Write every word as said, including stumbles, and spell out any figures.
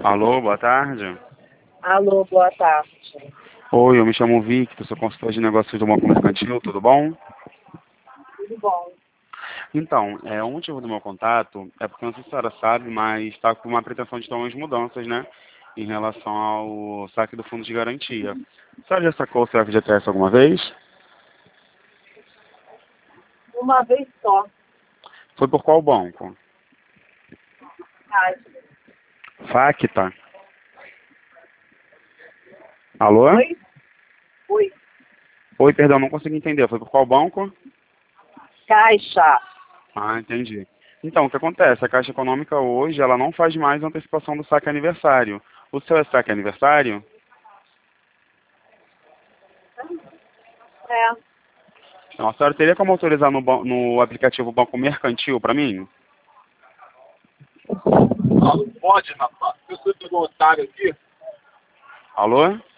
Alô, boa tarde. Alô, boa tarde. Oi, eu me chamo Victor, sou consultor de negócios do Banco Mercantil, tudo bom? Tudo bom? Então, é, o motivo do meu contato é porque, não sei se a senhora sabe, mas está com uma pretensão de ter umas mudanças, né? Em relação ao saque do fundo de garantia. A senhora já sacou o seu F G T S alguma vez? Uma vez só. Foi por qual banco? Caixa. Facta? Alô? Oi? Oi. Oi, perdão, não consegui entender. Foi por qual banco? Caixa. Ah, entendi. Então, o que acontece? A Caixa Econômica hoje, ela não faz mais antecipação do saque aniversário. O seu é saque aniversário? É. Então, a senhora teria como autorizar no, ban- no aplicativo Banco Mercantil para mim? Ah, não pode, rapaz. Eu sou do otário aqui. Alô?